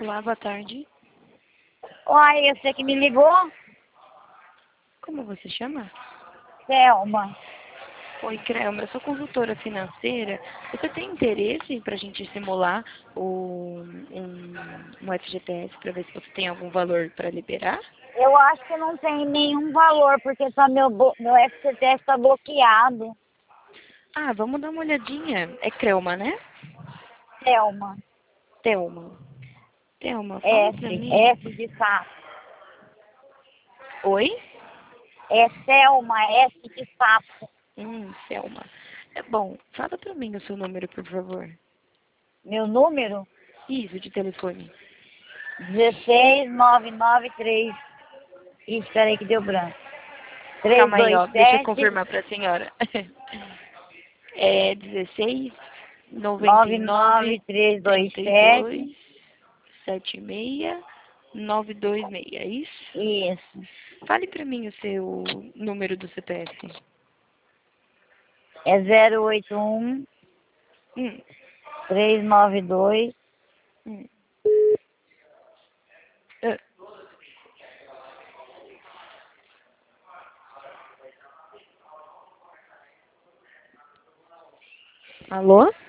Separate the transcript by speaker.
Speaker 1: Olá, boa tarde.
Speaker 2: Oi, você que me ligou?
Speaker 1: Como você chama?
Speaker 2: Selma.
Speaker 1: Oi, Crelma, eu sou consultora financeira. Você tem interesse para a gente simular um FGTS para ver se você tem algum valor para liberar?
Speaker 2: Eu acho que não tem nenhum valor, porque tá meu FCTS está bloqueado.
Speaker 1: Ah, vamos dar uma olhadinha. É Crelma, né?
Speaker 2: Selma.
Speaker 1: Thelma. Thelma, fala para mim.
Speaker 2: S de sapo.
Speaker 1: Oi?
Speaker 2: É Selma, S de sapo.
Speaker 1: Thelma. É bom, fala para mim o seu número, por favor.
Speaker 2: Meu número?
Speaker 1: Isso, de telefone.
Speaker 2: 16993. Ih, espera aí que deu branco.
Speaker 1: Calma aí, ó. Deixa eu
Speaker 2: 327
Speaker 1: confirmar para a senhora. É 16 99
Speaker 2: 99327.
Speaker 1: 32 76 926, é isso?
Speaker 2: Isso.
Speaker 1: Fale para mim o seu número do CPF.
Speaker 2: É 081
Speaker 1: Hum,
Speaker 2: 392.
Speaker 1: hum. Ah, alô?